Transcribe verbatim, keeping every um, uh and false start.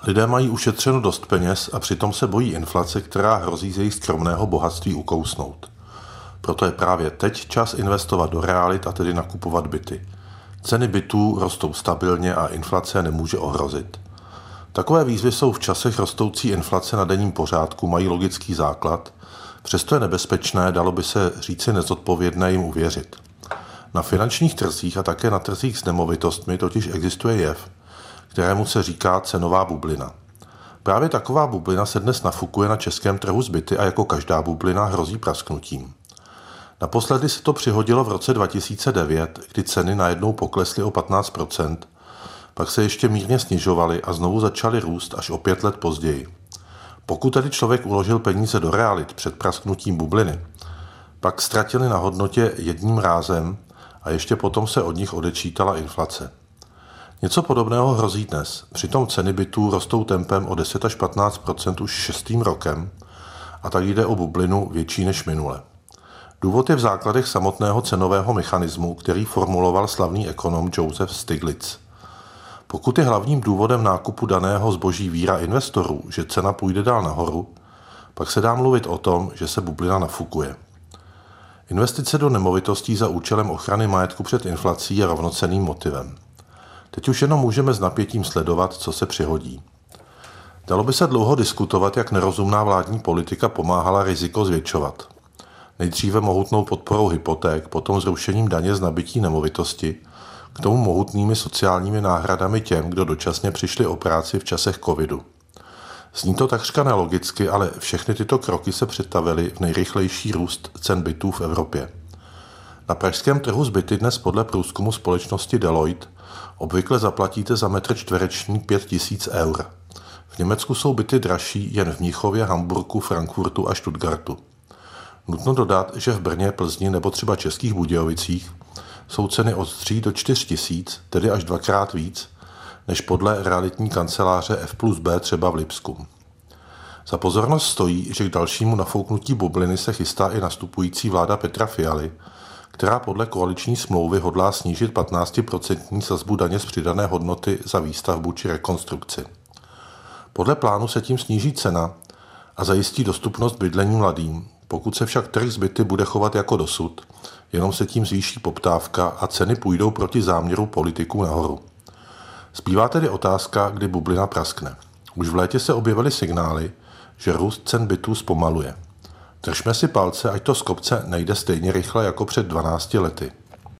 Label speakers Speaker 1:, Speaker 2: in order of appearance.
Speaker 1: Lidé mají ušetřeno dost peněz a přitom se bojí inflace, která hrozí z jejich skromného bohatství ukousnout. Proto je právě teď čas investovat do realit a tedy nakupovat byty. Ceny bytů rostou stabilně a inflace nemůže ohrozit. Takové výzvy jsou v časech rostoucí inflace na denním pořádku, mají logický základ, přesto je nebezpečné, dalo by se říci nezodpovědné jim uvěřit. Na finančních trzích a také na trzích s nemovitostmi totiž existuje jev, kterému se říká cenová bublina. Právě taková bublina se dnes nafukuje na českém trhu s byty a jako každá bublina hrozí prasknutím. Naposledy se to přihodilo v roce dva tisíce devět, kdy ceny najednou poklesly o patnáct procent, pak se ještě mírně snižovaly a znovu začaly růst až o pět let později. Pokud tedy člověk uložil peníze do realit před prasknutím bubliny, pak ztratili na hodnotě jedním rázem a ještě potom se od nich odečítala inflace. Něco podobného hrozí dnes. Přitom ceny bytů rostou tempem o deset až patnáct procent už šestým rokem a tak jde o bublinu větší než minule. Důvod je v základech samotného cenového mechanismu, který formuloval slavný ekonom Joseph Stiglitz. Pokud je hlavním důvodem nákupu daného zboží víra investorů, že cena půjde dál nahoru, pak se dá mluvit o tom, že se bublina nafukuje. Investice do nemovitostí za účelem ochrany majetku před inflací je rovnocenným motivem. Teď už jenom můžeme s napětím sledovat, co se přihodí. Dalo by se dlouho diskutovat, jak nerozumná vládní politika pomáhala riziko zvětšovat. Nejdříve mohutnou podporou hypoték, potom zrušením daně z nabytí nemovitosti, k tomu mohutnými sociálními náhradami těm, kdo dočasně přišli o práci v časech covidu. Zní to takřka nelogicky, ale všechny tyto kroky se přetavily v nejrychlejší růst cen bytů v Evropě. Na pražském trhu s byty dnes podle průzkumu společnosti Deloitte obvykle zaplatíte za metr čtvereční pět tisíc eur. V Německu jsou byty dražší jen v Mnichově, Hamburku, Frankfurtu a Stuttgartu. Nutno dodat, že v Brně, Plzni nebo třeba Českých Budějovicích jsou ceny od tří do čtyř tisíc, tedy až dvakrát víc, než podle realitní kanceláře F plus B třeba v Lipsku. Za pozornost stojí, že k dalšímu nafouknutí bubliny se chystá i nastupující vláda Petra Fialy, která podle koaliční smlouvy hodlá snížit patnáctiprocentní sazbu daně z přidané hodnoty za výstavbu či rekonstrukci. Podle plánu se tím sníží cena a zajistí dostupnost bydlení mladým. Pokud se však trh s byty bude chovat jako dosud, jenom se tím zvýší poptávka a ceny půjdou proti záměru politiků nahoru. Zbývá tedy otázka, kdy bublina praskne. Už v létě se objevily signály, že růst cen bytů zpomaluje. Držme si palce, ať to z kopce nejde stejně rychle jako před dvanácti lety.